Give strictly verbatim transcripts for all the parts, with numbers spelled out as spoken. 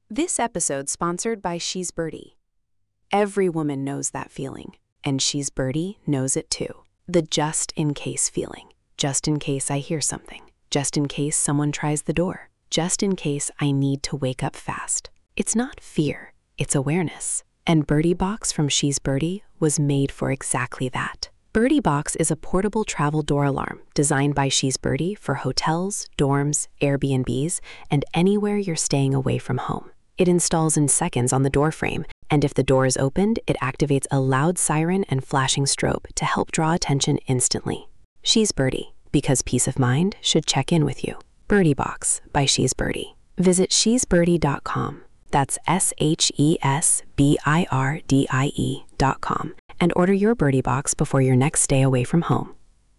This episode sponsored by She's Birdie. Every woman knows that feeling, and She's Birdie knows it too. The just-in-case feeling. Just in case I hear something. Just in case someone tries the door. Just in case I need to wake up fast. It's not fear, it's awareness. And Birdie Box from She's Birdie was made for exactly that. Birdie Box is a portable travel door alarm designed by She's Birdie for hotels, dorms, Airbnbs, and anywhere you're staying away from home. It installs in seconds on the door frame, and if the door is opened, it activates a loud siren and flashing strobe to help draw attention instantly. She's Birdie, because peace of mind should check in with you. Birdie Box by She's Birdie. Visit she's birdie dot com. That's S H E S B I R D I E dot com. And order your Birdie Box before your next stay away from home.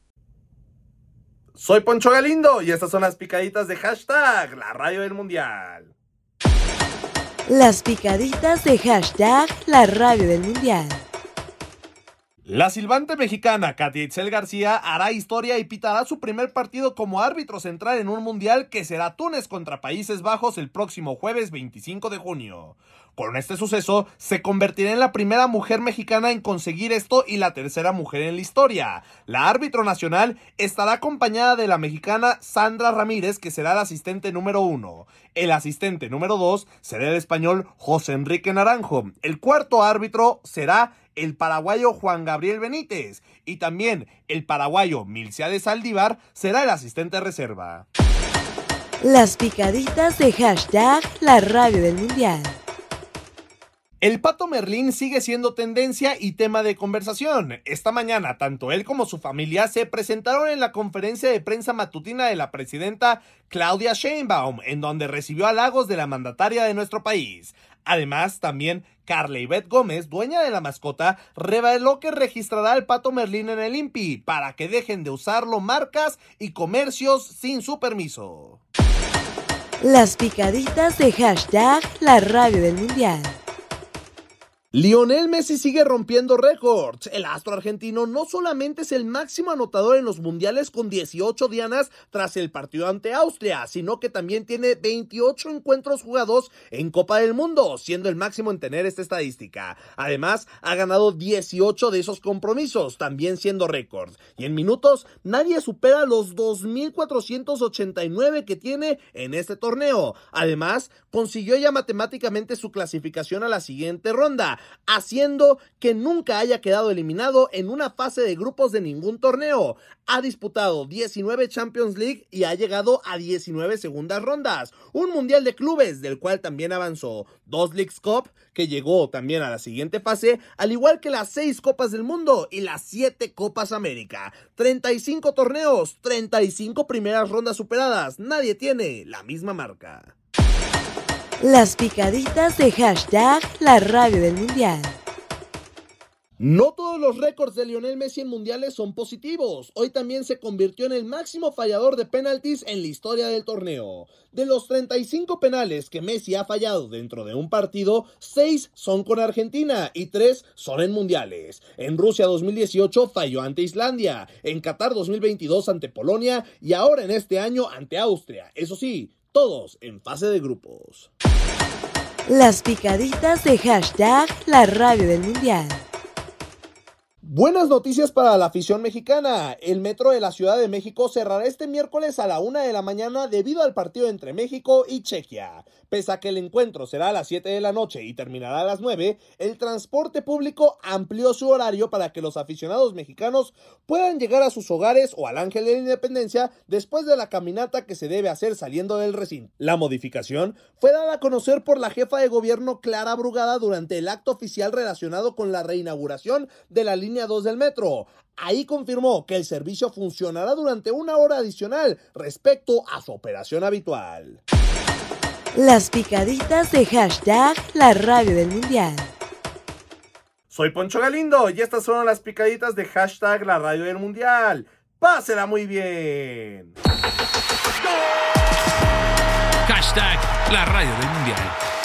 Soy Poncho Galindo y estas son las picaditas de hashtag La Radio del Mundial. Las picaditas de hashtag La Radio del Mundial. La silbante mexicana Katia Itzel García hará historia y pitará su primer partido como árbitro central en un mundial que será Túnez contra Países Bajos el próximo jueves veinticinco de junio. Con este suceso, se convertirá en la primera mujer mexicana en conseguir esto y la tercera mujer en la historia. La árbitro nacional estará acompañada de la mexicana Sandra Ramírez, que será el asistente número uno. El asistente número dos será el español José Enrique Naranjo. El cuarto árbitro será el paraguayo Juan Gabriel Benítez. Y también el paraguayo Milciades Saldívar será el asistente reserva. Las picaditas de hashtag La Radio del Mundial. El Pato Merlín sigue siendo tendencia y tema de conversación. Esta mañana, tanto él como su familia se presentaron en la conferencia de prensa matutina de la presidenta Claudia Sheinbaum, en donde recibió halagos de la mandataria de nuestro país. Además, también Carla Ivette Gómez, dueña de la mascota, reveló que registrará al Pato Merlín en el I N P I para que dejen de usarlo marcas y comercios sin su permiso. Las picaditas de hashtag La Radio del Mundial. Lionel Messi sigue rompiendo récords. El astro argentino no solamente es el máximo anotador en los mundiales con dieciocho dianas tras el partido ante Austria, sino que también tiene veintiocho encuentros jugados en Copa del Mundo, siendo el máximo en tener esta estadística. Además, ha ganado dieciocho de esos compromisos, también siendo récord. Y en minutos, nadie supera los dos mil cuatrocientos ochenta y nueve que tiene en este torneo. Además, consiguió ya matemáticamente su clasificación a la siguiente ronda, haciendo que nunca haya quedado eliminado en una fase de grupos de ningún torneo. Ha disputado diecinueve Champions League y ha llegado a diecinueve segundas rondas. Un mundial de clubes del cual también avanzó. Dos Leagues Cup que llegó también a la siguiente fase, al igual que las seis Copas del Mundo y las siete Copas América. treinta y cinco torneos, treinta y cinco primeras rondas superadas. Nadie tiene la misma marca. Las picaditas de hashtag La Radio del Mundial. No todos los récords de Lionel Messi en mundiales son positivos. Hoy también se convirtió en el máximo fallador de penaltis en la historia del torneo. De los treinta y cinco penales que Messi ha fallado dentro de un partido, seis son con Argentina y tres son en mundiales. En Rusia dos mil dieciocho falló ante Islandia, en Qatar dos mil veintidós ante Polonia y ahora en este año ante Austria. Eso sí, todos en fase de grupos. Las picaditas de hashtag La Radio del Mundial. Buenas noticias para la afición mexicana. El metro de la Ciudad de México cerrará este miércoles a la una de la mañana debido al partido entre México y Chequia. Pese a que el encuentro será a las siete de la noche y terminará a las nueve, el transporte público amplió su horario para que los aficionados mexicanos puedan llegar a sus hogares o al Ángel de la Independencia después de la caminata que se debe hacer saliendo del recinto. La modificación fue dada a conocer por la jefa de gobierno Clara Brugada durante el acto oficial relacionado con la reinauguración de la línea dos del metro. Ahí confirmó que el servicio funcionará durante una hora adicional respecto a su operación habitual. Las picaditas de hashtag La Radio del Mundial. Soy Poncho Galindo y estas fueron las picaditas de hashtag La Radio del Mundial. ¡Pásela muy bien! Hashtag La Radio del Mundial.